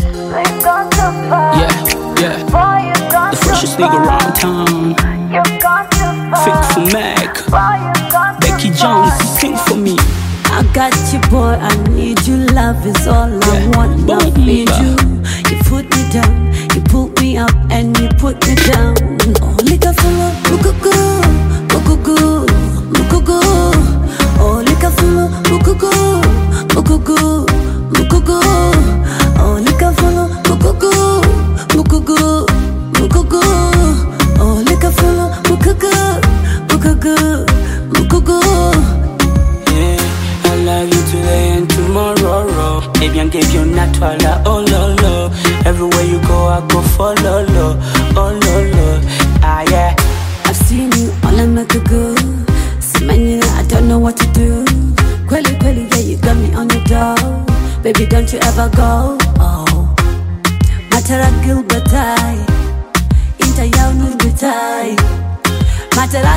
Yeah. The freshest nigga around town. Fit for Mac. Becky Jones, sing for me. I got you, boy, I need you. Love is all I want, I need you. You put me down, you pull me up, and you put me down. Oh, lika fulo, mukuku, mukuku, mukuku. Oh, lika fulo, mukuku, mukuku, mukuku. Oh, lika fulo, mukuku, mukuku, mukuku. Oh, lika fulo, mukuku, mukuku, mukuku. I love you today and tomorrow. Baby, I gave you natwala, oh lo lo. Everywhere you go, I go follow lo, oh lo lo. Ah yeah. I've seen you all I make it good. See many, I don't know what to do. Quelly, quelly, yeah, you got me on your door. Baby, don't you ever go. Oh, Matara Gilbertai, Inta Yao Nurbitai. Matara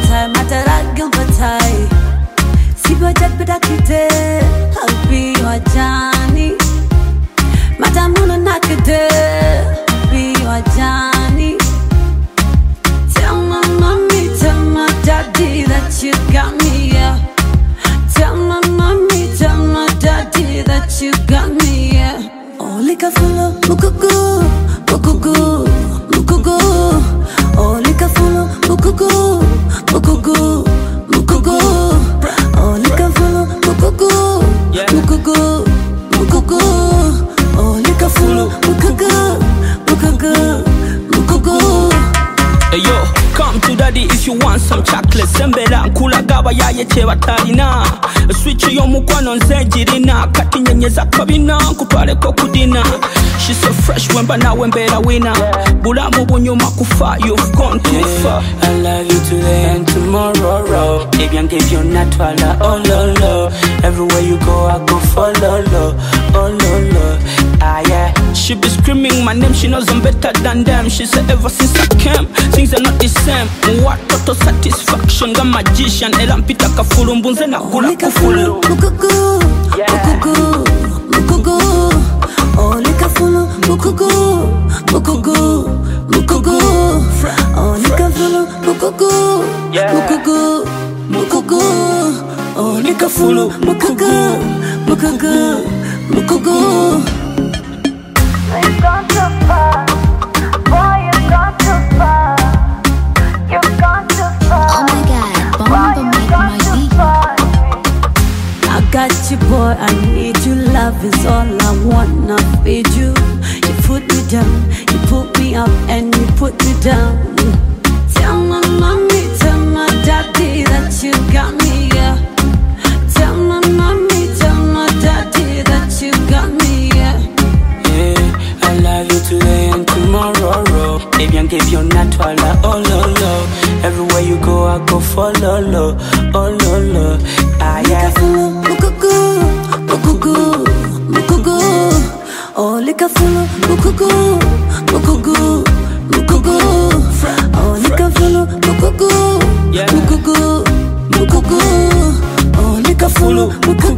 Gilbertai. Sigo jet bedakite, I'll be your Johnny. Matamuna nakide, be your Johnny. Tell my mommy, tell my daddy that you got me, yeah. Tell my mommy, tell my daddy that you got me, yeah. Oh, lika fulo, mukuku, mukuku, mukuku. Oh, lika fulo, mukuku, mukuku, mukuku. Oh, lika fulo, mukuku, mukuku, mukuku. Oh, lika fulo, mukuku, mukuku, mukuku. Hey yo, come to daddy if you want some chocolate. Sembera nkula gaba ya yeche batalina. Switch yo mukwano nze jirina. Kati nyenyeza kabina kutwale ko kudina. She's so fresh when bana wembera wina. Bulamu bunyuma kufa, you've gone too far. I love you today and tomorrow. Baby, I gave you natwala, oh lo lo. Everywhere you go, I go follow lo, oh lo lo. Ah yeah. She be screaming my name, she knows I'm better than them. She said ever since I came, things are not the same. What total satisfaction, got magician. Elampita kafulu mbunze na kula kufulu. Mukuku, mukuku, mukuku. Oh, lika fulo, mukuku, mukuku, mukuku. Oh, lika fulo, mukuku, mukuku, mukuku. Oh, lika fulo, mukuku, mukuku, mukuku. You've gone too far, boy, you've gone too far. You've gone too far. Oh my God, Bomba make my beat. I got you, boy, I need you. Love is all I want, I feed you. You put me down, you put me up, and you put me down. Tell my mommy, tell my daddy that you got me, yeah. Tell my mommy, tell my daddy that you got me, yeah. I love you today and tomorrow. Baby, I gave you natwala, oh lo lo. Everywhere you go, I go follow lo, oh lo lo. Ah yeah. Mukuku, mukuku, mukuku. Oh, lika fulo, mukuku, mukuku, mukuku. Oh, lika fulo, mukuku, mukuku, mukuku. Oh, lika fulo, mukuku.